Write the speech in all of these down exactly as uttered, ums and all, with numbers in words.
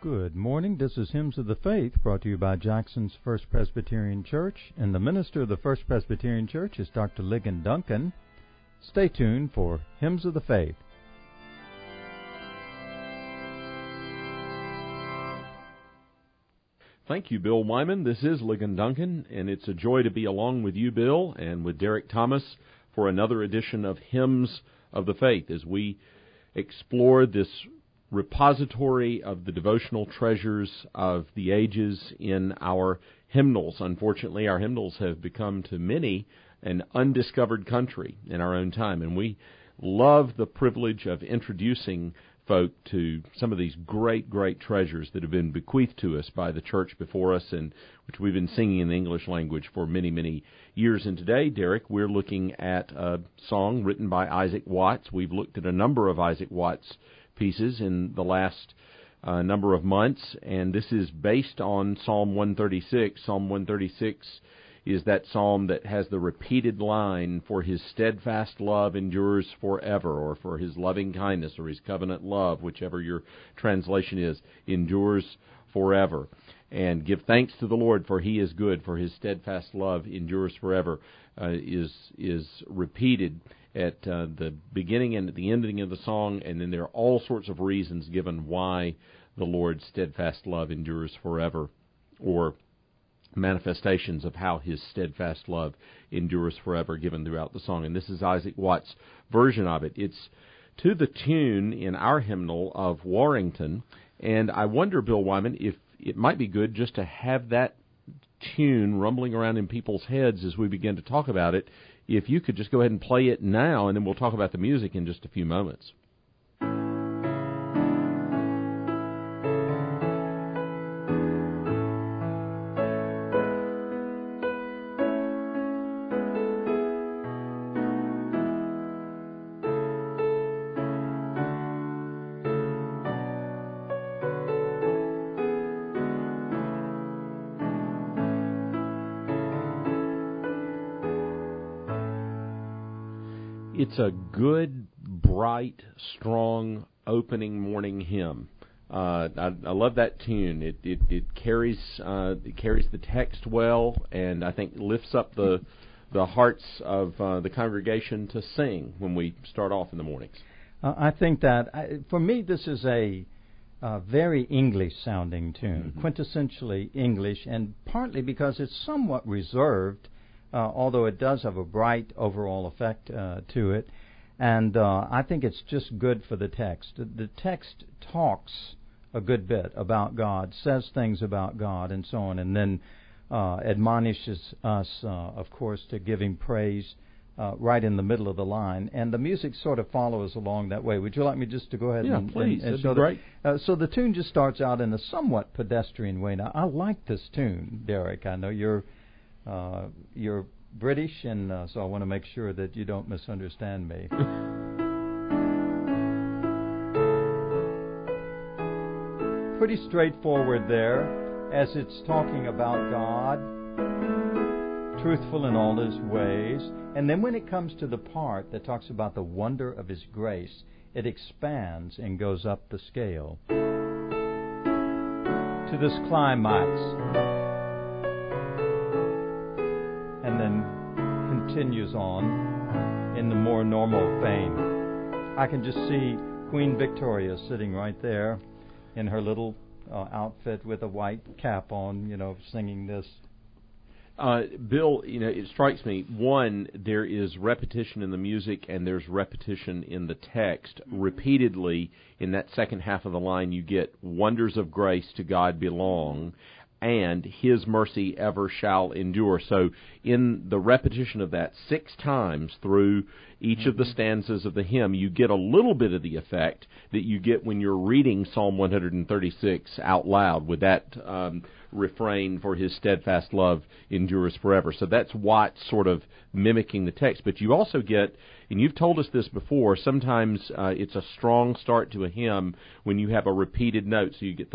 Good morning. This is Hymns of the Faith, brought to you by Jackson's First Presbyterian Church, and the minister of the First Presbyterian Church is Doctor Ligon Duncan. Stay tuned for Hymns of the Faith. Thank you, Bill Wyman. This is Ligon Duncan, and it's a joy to be along with you, Bill, and with Derek Thomas for another edition of Hymns of the Faith as we explore this repository of the devotional treasures of the ages in our hymnals. Unfortunately, our hymnals have become to many an undiscovered country in our own time, and we love the privilege of introducing folk to some of these great, great treasures that have been bequeathed to us by the church before us, and which we've been singing in the English language for many, many years. And today, Derek, we're looking at a song written by Isaac Watts. We've looked at a number of Isaac Watts pieces in the last uh, number of months, and this is based on Psalm one thirty-six. Psalm one thirty-six is that psalm that has the repeated line, "For his steadfast love endures forever," or "For his loving kindness," or "his covenant love," whichever your translation is, endures forever. And give thanks to the Lord, for he is good, for his steadfast love endures forever, uh, is is repeated at uh, the beginning and at the ending of the song, and then there are all sorts of reasons given why the Lord's steadfast love endures forever, or manifestations of how his steadfast love endures forever given throughout the song. And this is Isaac Watts' version of it. It's to the tune in our hymnal of Warrington, and I wonder, Bill Wyman, if it might be good just to have that tune rumbling around in people's heads as we begin to talk about it. If you could just go ahead and play it now, and then we'll talk about the music in just a few moments. It's a good, bright, strong opening morning hymn. Uh, I, I love that tune. It it, it carries uh, it carries the text well, and I think lifts up the the hearts of uh, the congregation to sing when we start off in the mornings. Uh, I think that I, for me, this is a uh, very English-sounding tune, mm-hmm. quintessentially English, and partly because it's somewhat reserved. Uh, although it does have a bright overall effect uh, to it. And uh, I think it's just good for the text. The text talks a good bit about God, says things about God, and so on, and then uh, admonishes us, uh, of course, to give Him praise uh, right in the middle of the line. And the music sort of follows along that way. Would you like me just to go ahead yeah, and... please. and, and That'd so be great. The, uh, so the tune just starts out in a somewhat pedestrian way. Now, I like this tune, Derek. I know you're... Uh, you're British, and uh, so I want to make sure that you don't misunderstand me. Pretty straightforward there, as it's talking about God, truthful in all His ways. And then when it comes to the part that talks about the wonder of His grace, it expands and goes up the scale to this climax. And then continues on in the more normal vein. I can just see Queen Victoria sitting right there in her little uh, outfit with a white cap on, you know, singing this. Uh, Bill, you know, it strikes me, one, there is repetition in the music and there's repetition in the text. Repeatedly, in that second half of the line, you get wonders of grace to God belong, and His mercy ever shall endure. So in the repetition of that six times through each mm-hmm. of the stanzas of the hymn, you get a little bit of the effect that you get when you're reading Psalm one thirty-six out loud with that um, refrain, "For his steadfast love endures forever." So that's Watts sort of mimicking the text. But you also get, and you've told us this before, sometimes uh, it's a strong start to a hymn when you have a repeated note. So you get the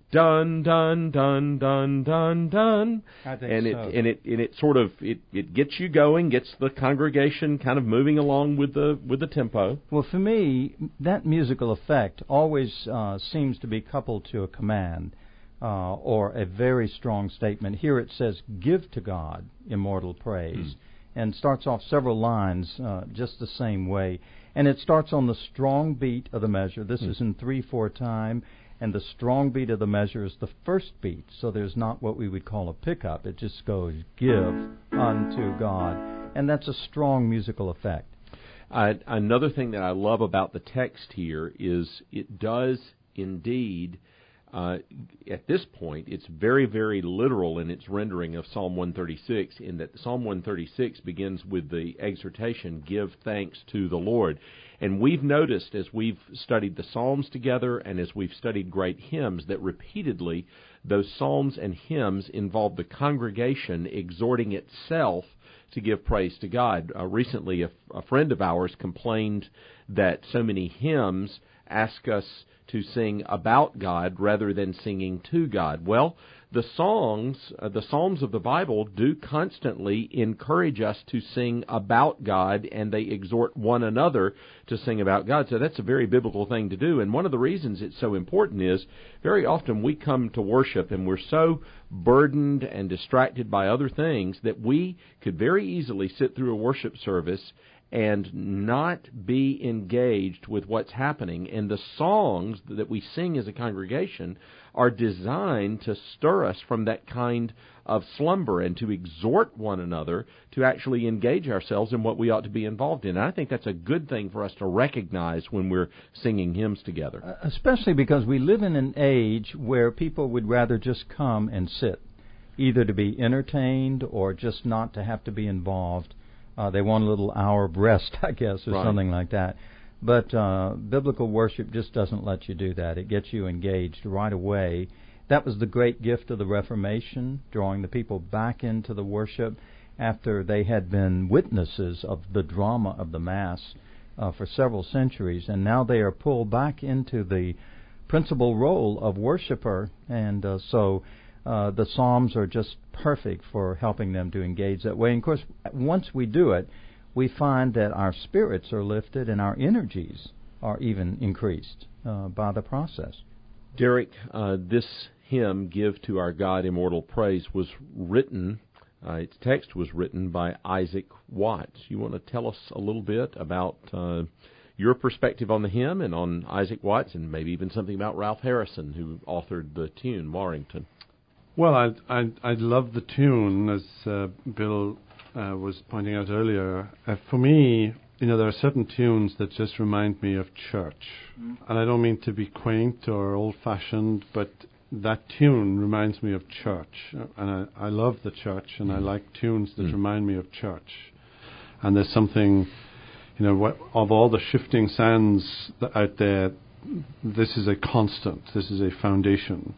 dun dun dun dun dun dun, I think and it so. and it and it sort of it, it gets you going, gets the congregation kind of moving along with the with the tempo. Well, for me, that musical effect always uh, seems to be coupled to a command uh, or a very strong statement. Here it says, "Give to God immortal praise," mm. and starts off several lines uh, just the same way. And it starts on the strong beat of the measure. This mm. is in three four time. And the strong beat of the measure is the first beat, so there's not what we would call a pickup. It just goes, "Give unto God," and that's a strong musical effect. Uh, another thing that I love about the text here is it does indeed, uh, at this point, it's very, very literal in its rendering of Psalm one thirty-six, in that Psalm one thirty-six begins with the exhortation, "Give thanks to the Lord." And we've noticed as we've studied the Psalms together and as we've studied great hymns that repeatedly those Psalms and hymns involve the congregation exhorting itself to give praise to God. Uh, recently, a, a friend of ours complained that so many hymns ask us to sing about God rather than singing to God. Well, the songs, uh, the Psalms of the Bible do constantly encourage us to sing about God, and they exhort one another to sing about God. So that's a very biblical thing to do. And one of the reasons it's so important is very often we come to worship and we're so burdened and distracted by other things that we could very easily sit through a worship service and not be engaged with what's happening. And the songs that we sing as a congregation are designed to stir us from that kind of slumber and to exhort one another to actually engage ourselves in what we ought to be involved in. And I think that's a good thing for us to recognize when we're singing hymns together. Uh, especially because we live in an age where people would rather just come and sit, either to be entertained or just not to have to be involved. Uh, they want a little hour of rest, I guess, or right. something like that. But uh, biblical worship just doesn't let you do that. It gets you engaged right away. That was the great gift of the Reformation, drawing the people back into the worship after they had been witnesses of the drama of the Mass uh, for several centuries. And now they are pulled back into the principal role of worshiper. And uh, so uh, the Psalms are just perfect for helping them to engage that way. And of course, once we do it, we find that our spirits are lifted and our energies are even increased uh, by the process. Derek, uh, this hymn, "Give to Our God Immortal Praise," was written, uh, its text was written by Isaac Watts. You want to tell us a little bit about uh, your perspective on the hymn and on Isaac Watts, and maybe even something about Ralph Harrison, who authored the tune, Warrington? Well, I I, I love the tune, as uh, Bill uh, was pointing out earlier. Uh, for me, you know, there are certain tunes that just remind me of church. Mm. And I don't mean to be quaint or old-fashioned, but that tune reminds me of church. And I, I love the church, and mm. I like tunes that mm. remind me of church. And there's something, you know, what, of all the shifting sands out there, this is a constant. This is a foundation.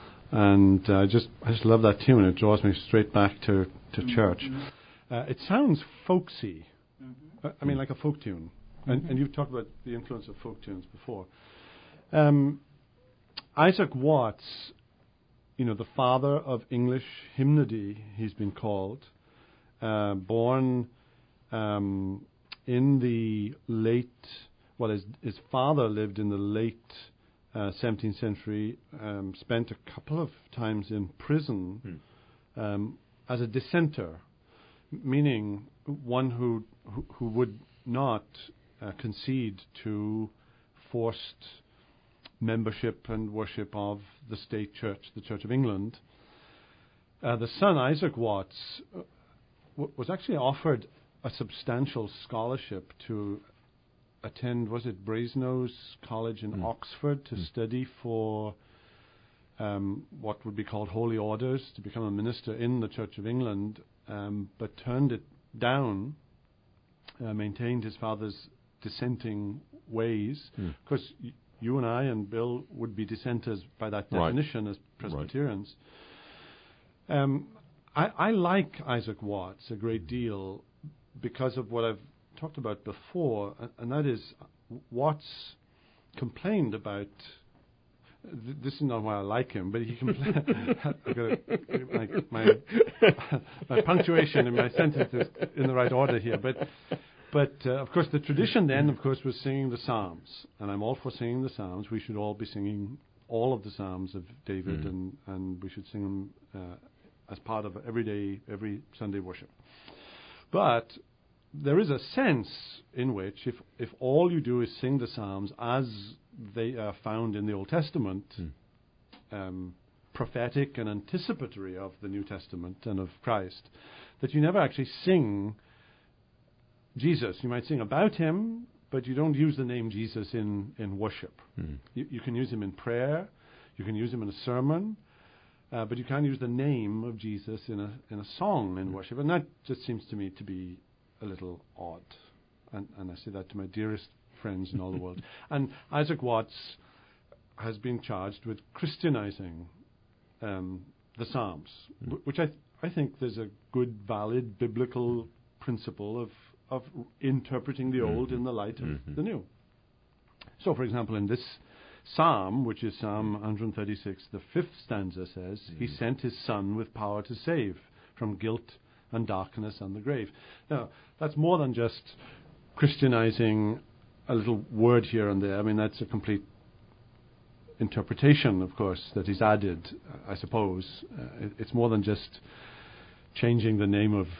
And uh, just I just love that tune. It draws me straight back to, to mm-hmm. church. Uh, it sounds folksy. Mm-hmm. I mean, like a folk tune. Mm-hmm. And, and you've talked about the influence of folk tunes before. Um, Isaac Watts, you know, the father of English hymnody, he's been called, uh, born um, in the late, well, his, his father lived in the late uh, seventeenth century, um, spent a couple of times in prison mm. um, as a dissenter, meaning one who who, who would not uh, concede to forced membership and worship of the state church, the Church of England. Uh, the son, Isaac Watts, uh, w- was actually offered a substantial scholarship to attend, was it Brasenose College in mm. Oxford, to mm. study for um, what would be called holy orders, to become a minister in the Church of England, um, but turned it down, uh, maintained his father's dissenting ways, because mm. y- you and I and Bill would be dissenters by that definition right. as Presbyterians. Right. Um, I, I like Isaac Watts a great deal because of what I've talked about before, and, and that is Watts complained about th- this is not why I like him, but he can play. I've got to, my, my, my punctuation in my sentences in the right order here. But, but uh, of course, the tradition then, of course, was singing the Psalms. And I'm all for singing the Psalms. We should all be singing all of the Psalms of David, mm. and, and we should sing them uh, as part of every day, every Sunday worship. But there is a sense in which if, if all you do is sing the Psalms as they are found in the Old Testament, mm. um, prophetic and anticipatory of the New Testament and of Christ, that you never actually sing Jesus. You might sing about him, but you don't use the name Jesus in, in worship. Mm. You, you can use him in prayer, you can use him in a sermon, uh, but you can't use the name of Jesus in a in a song in mm. worship. And that just seems to me to be a little odd. And, and I say that to my dearest friends in all the world. And Isaac Watts has been charged with Christianizing um, the Psalms, mm. w- which I th- I think there's a good, valid biblical principle of of interpreting the mm-hmm. old in the light of mm-hmm. the new. So, for example, in this psalm, which is Psalm one thirty-six, the fifth stanza says, mm-hmm. He sent his Son with power to save from guilt and darkness and the grave. Now, that's more than just Christianizing a little word here and there. I mean, that's a complete interpretation, of course, that is added, I suppose. Uh, it, it's more than just changing the name of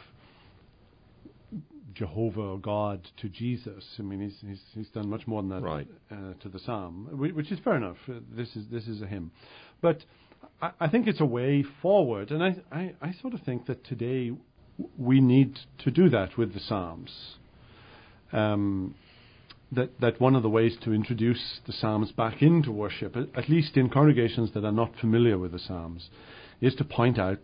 Jehovah or God to Jesus. I mean, he's he's, he's done much more than that right. uh, to the psalm, which is fair enough. Uh, this is this is a hymn, but I, I think it's a way forward, and I, I, I sort of think that today w- we need to do that with the psalms. Um, that that one of the ways to introduce the psalms back into worship, at, at least in congregations that are not familiar with the psalms, is to point out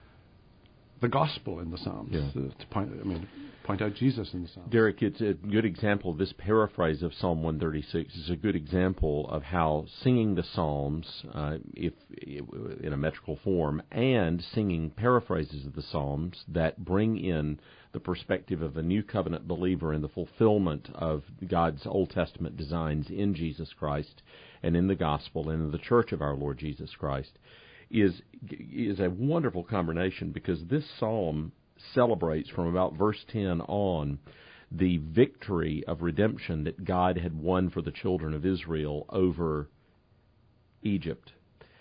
the gospel in the Psalms. Yeah. Uh, to point, I mean, point out Jesus in the Psalms. Derek, it's a good example. This paraphrase of Psalm one thirty-six is a good example of how singing the Psalms, uh, if in a metrical form, and singing paraphrases of the Psalms that bring in the perspective of a new covenant believer in the fulfillment of God's Old Testament designs in Jesus Christ and in the gospel and in the church of our Lord Jesus Christ, is is a wonderful combination, because this psalm celebrates from about verse ten on the victory of redemption that God had won for the children of Israel over Egypt,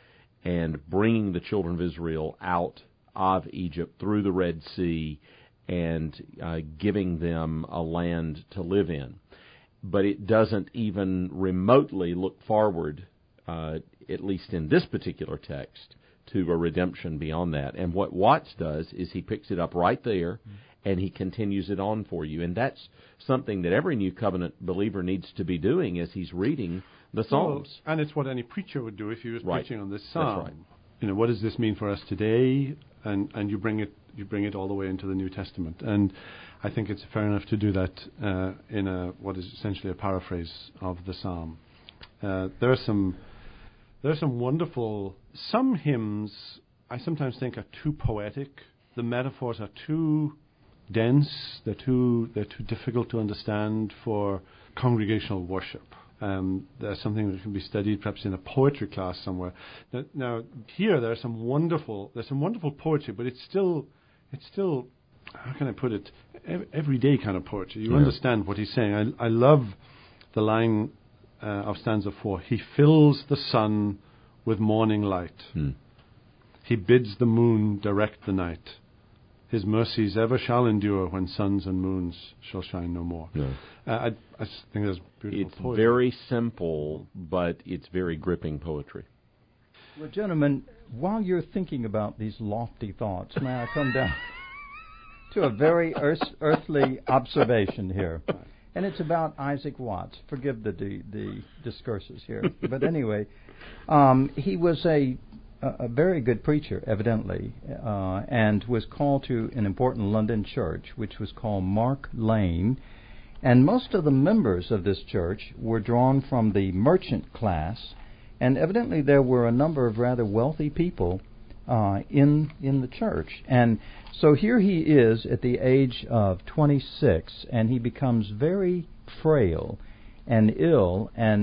and bringing the children of Israel out of Egypt through the Red Sea and uh, giving them a land to live in. But it doesn't even remotely look forward, uh, at least in this particular text, to a redemption beyond that. And what Watts does is he picks it up right there, mm-hmm. and he continues it on for you. And that's something that every New Covenant believer needs to be doing as he's reading the Psalms. Well, and it's what any preacher would do if he was right. preaching on this psalm. That's right. You know, what does this mean for us today? And and you bring it you bring it all the way into the New Testament. And I think it's fair enough to do that uh, in a what is essentially a paraphrase of the psalm. Uh, there are some there are some wonderful some hymns I sometimes think are too poetic. The metaphors are too dense. They're too they're too difficult to understand for congregational worship. Um, there's something that can be studied perhaps in a poetry class somewhere. Now, now here there's some wonderful there's some wonderful poetry, but it's still it's still how can I put it ev- everyday kind of poetry. You yeah. understand what he's saying. I I love the line uh, of stanza four. He fills the sun with morning light. Hmm. He bids the moon direct the night. His mercies ever shall endure when suns and moons shall shine no more. Yeah. Uh, I, I think that's beautiful It's poetry. very simple, but it's very gripping poetry. Well, gentlemen, while you're thinking about these lofty thoughts, may I come down to a very earth, earthly observation here? And it's about Isaac Watts. Forgive the the, the discourses here. But anyway, um, he was a a very good preacher, evidently, uh, and was called to an important London church, which was called Mark Lane. And most of the members of this church were drawn from the merchant class, and evidently there were a number of rather wealthy people uh, in in the church. And so here he is at the age of twenty-six, and he becomes very frail and ill, and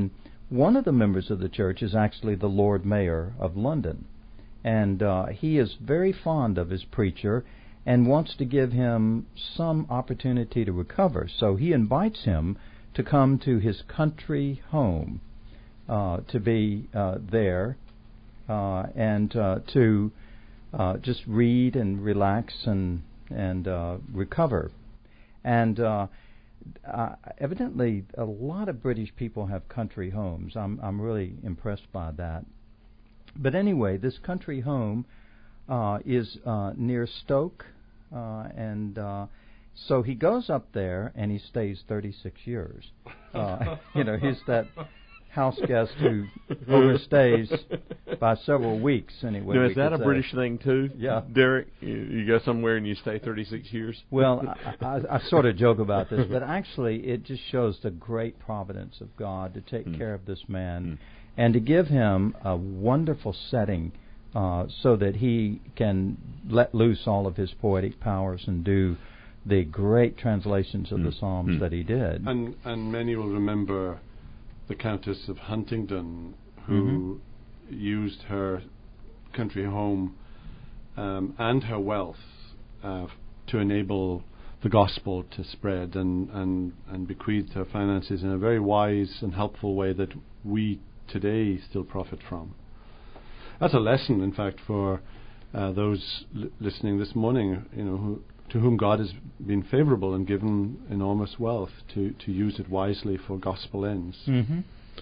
one of the members of the church is actually the Lord Mayor of London. And uh, he is very fond of his preacher and wants to give him some opportunity to recover. So he invites him to come to his country home, uh, to be uh, there uh, and uh, to uh, just read and relax and, and uh, recover. And uh, uh, evidently a lot of British people have country homes. I'm, I'm really impressed by that. But anyway, this country home uh, is uh, near Stoke, uh, and uh, so he goes up there and he stays thirty-six years. Uh, you know, he's that house guest who overstays by several weeks. Anyway, now, is that a say. British thing too? Yeah, Derek, you, you go somewhere and you stay thirty-six years. Well, I, I, I sort of joke about this, but actually, it just shows the great providence of God to take mm. care of this man. Mm. And to give him a wonderful setting uh, so that he can let loose all of his poetic powers and do the great translations of mm. the Psalms mm. that he did. And and many will remember the Countess of Huntingdon, who mm-hmm. used her country home um, and her wealth uh, to enable the gospel to spread and, and, and bequeathed her finances in a very wise and helpful way that we today still profit from. That's a lesson, in fact, for uh, those li- listening this morning, you know, who, to whom God has been favourable and given enormous wealth to, to use it wisely for gospel ends. Mm-hmm.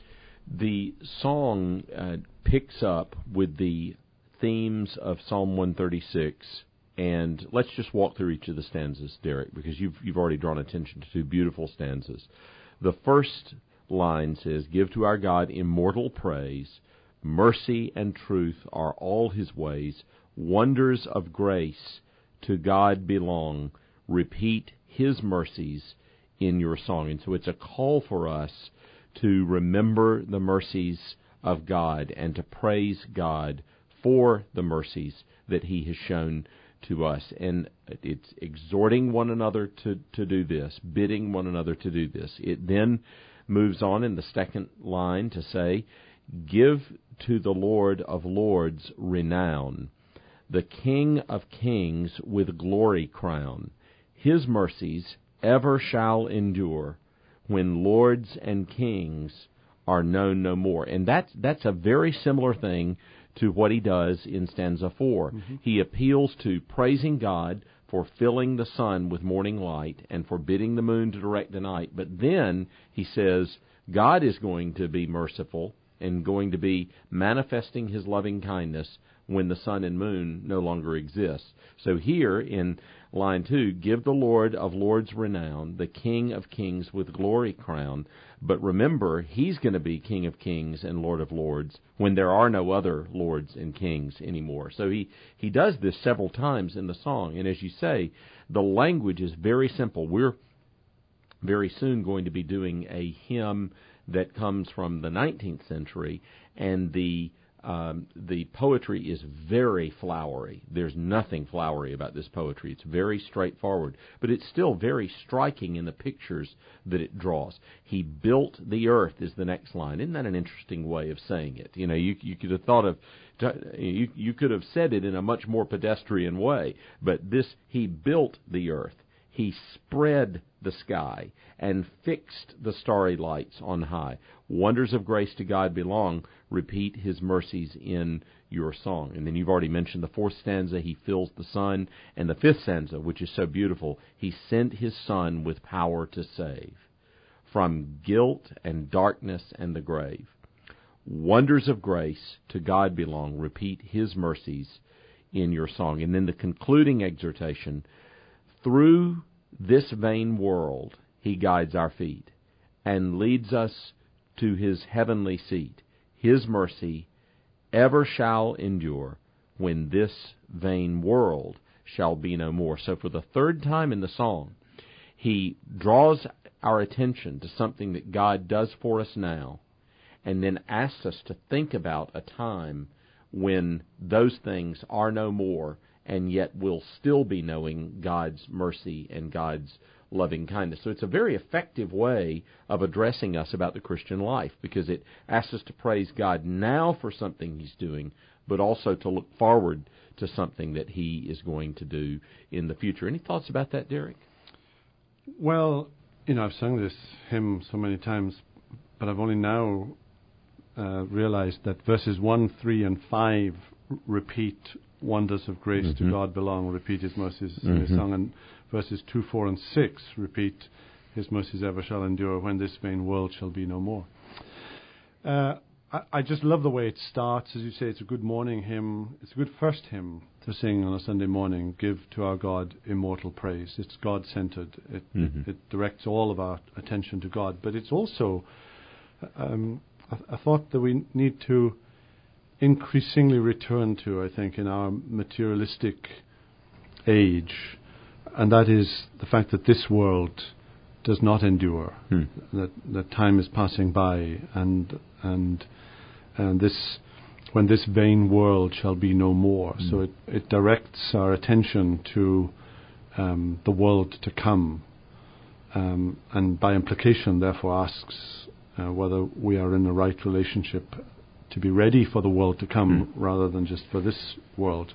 The song uh, picks up with the themes of Psalm one thirty-six, and let's just walk through each of the stanzas, Derek, because you've you've already drawn attention to two beautiful stanzas. The first line says, "Give to our God immortal praise. Mercy and truth are all his ways. Wonders of grace to God belong. Repeat his mercies in your song." And so it's a call for us to remember the mercies of God and to praise God for the mercies that he has shown to us. And it's exhorting one another to, to do this, bidding one another to do this. It then moves on in the second line to say, "Give to the Lord of Lords renown, the King of Kings with glory crown. His mercies ever shall endure, when lords and kings are known no more." And that's, that's a very similar thing to what he does in stanza four. Mm-hmm. He appeals to praising God for filling the sun with morning light and forbidding the moon to direct the night. But then he says God is going to be merciful and going to be manifesting his loving kindness when the sun and moon no longer exist. So here in line two, "Give the Lord of Lords renown, the King of Kings with glory crown." But remember, he's going to be King of Kings and Lord of Lords when there are no other lords and kings anymore. So he, he does this several times in the song. And as you say, the language is very simple. We're very soon going to be doing a hymn that comes from the nineteenth century, and the Um, the poetry is very flowery. There's nothing flowery about this poetry. It's very straightforward, but it's still very striking in the pictures that it draws. He built the earth is the next line. Isn't that an interesting way of saying it? You know, you, you could have thought of, you, you could have said it in a much more pedestrian way, but this, he built the earth. He spread the sky and fixed the starry lights on high. Wonders of grace to God belong. Repeat his mercies in your song. And then you've already mentioned the fourth stanza, he fills the sun. And the fifth stanza, which is so beautiful, he sent his son with power to save from guilt and darkness and the grave. Wonders of grace to God belong. Repeat his mercies in your song. And then the concluding exhortation, through this vain world he guides our feet and leads us to his heavenly seat. His mercy ever shall endure when this vain world shall be no more. So for the third time in the song, he draws our attention to something that God does for us now, and then asks us to think about a time when those things are no more, and yet we'll still be knowing God's mercy and God's loving kindness. So it's a very effective way of addressing us about the Christian life, because it asks us to praise God now for something He's doing, but also to look forward to something that He is going to do in the future. Any thoughts about that, Derek? Well, you know, I've sung this hymn so many times, but I've only now uh, realized that verses one, three, and five r- repeat wonders of grace mm-hmm. to God belong, repeat His mercies mm-hmm. in His song, and verses two, four, and six repeat His mercies ever shall endure when this vain world shall be no more. Uh, I, I just love the way it starts. As you say, it's a good morning hymn. It's a good first hymn to sing on a Sunday morning. Give to our God immortal praise. It's God-centered. It, mm-hmm. it, it directs all of our attention to God. But it's also um, a, a thought that we need to increasingly return to, I think, in our materialistic age, and that is the fact that this world does not endure, hmm. that that time is passing by, and and and this when this vain world shall be no more. Hmm. So it, it directs our attention to um, the world to come, um, and by implication, therefore, asks uh, whether we are in the right relationship to be ready for the world to come, mm. rather than just for this world.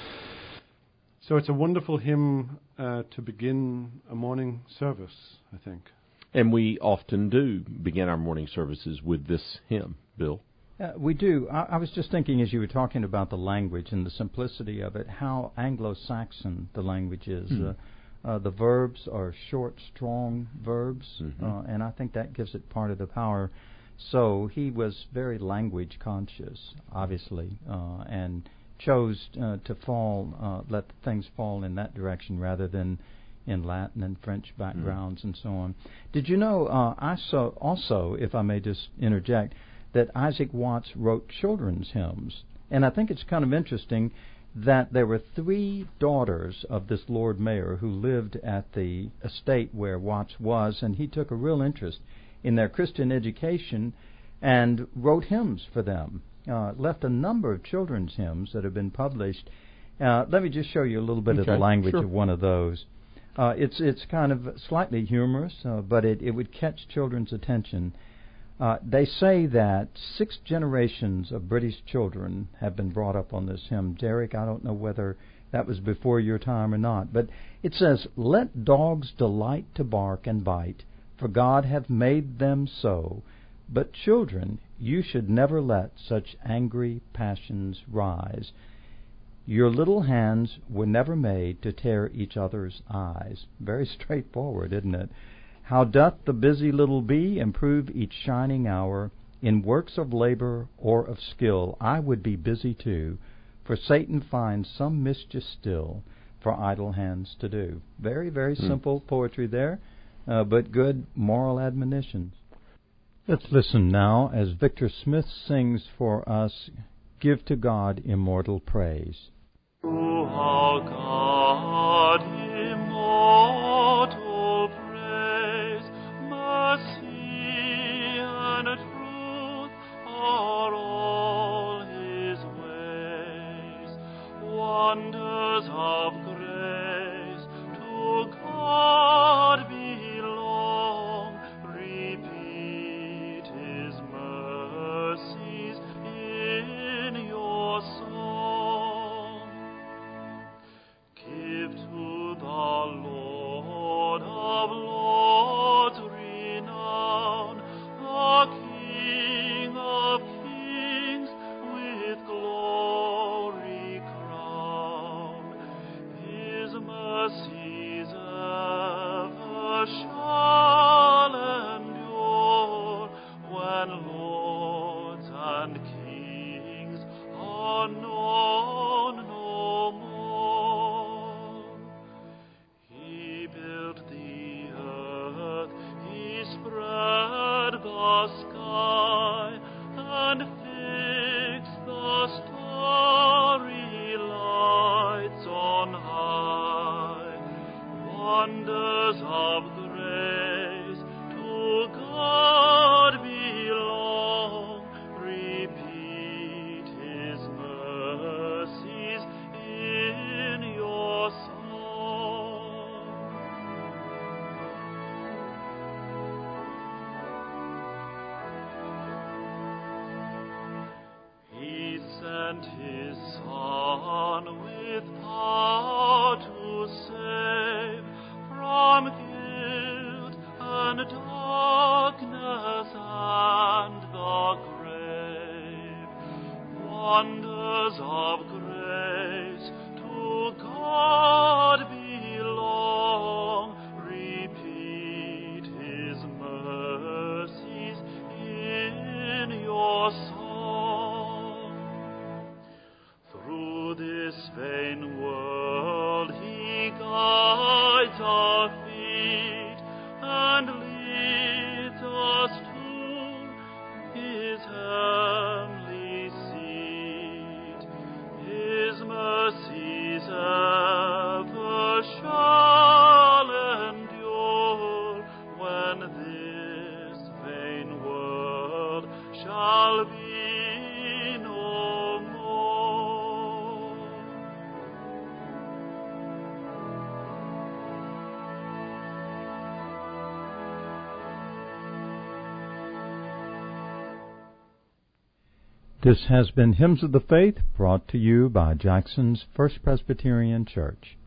So it's a wonderful hymn uh, to begin a morning service, I think. And we often do begin our morning services with this hymn, Bill. Uh, we do. I, I was just thinking as you were talking about the language and the simplicity of it, how Anglo-Saxon the language is. Mm. Uh, uh, the verbs are short, strong verbs, mm-hmm. uh, and I think that gives it part of the power. So he was very language conscious, obviously, uh, and chose uh, to fall, uh, let things fall in that direction rather than in Latin and French backgrounds mm. and so on. Did you know, uh, I saw also, if I may just interject, that Isaac Watts wrote children's hymns. And I think it's kind of interesting that there were three daughters of this Lord Mayor who lived at the estate where Watts was, and he took a real interest in their Christian education and wrote hymns for them. Uh, left a number of children's hymns that have been published. Uh, let me just show you a little bit okay, of the language sure. of one of those. Uh, it's it's kind of slightly humorous, uh, but it, it would catch children's attention. Uh, they say that six generations of British children have been brought up on this hymn. Derek, I don't know whether that was before your time or not, but it says, "Let dogs delight to bark and bite, for God hath made them so. But children, you should never let such angry passions rise. Your little hands were never made to tear each other's eyes." Very straightforward, isn't it? "How doth the busy little bee improve each shining hour, in works of labor or of skill I would be busy too, for Satan finds some mischief still for idle hands to do." Very, very hmm. simple poetry there, uh, but good moral admonitions. Let's listen now as Victor Smith sings for us, "Give to God Immortal Praise." To our God immortal praise, mercy and truth are all His ways. Wonders of grace to God belong. Repeat His mercies in your song. Give to the Lord of Lords renown, the King of Kings with glory crown. His mercies ever shall endure, when lords and kings are known no more. He built the earth, He spread the sky, and fixed the starry lights on high. Wonders of grace to God belong. Repeat His mercies in your song. than darkness and the grave. Wonders of grace to God belong. Repeat His mercies in your song. Through this vain world He guides our feet and leads us to His heavenly seat. His mercies ever shall endure when this vain world shall be no more. This has been Hymns of the Faith, brought to you by Jackson's First Presbyterian Church.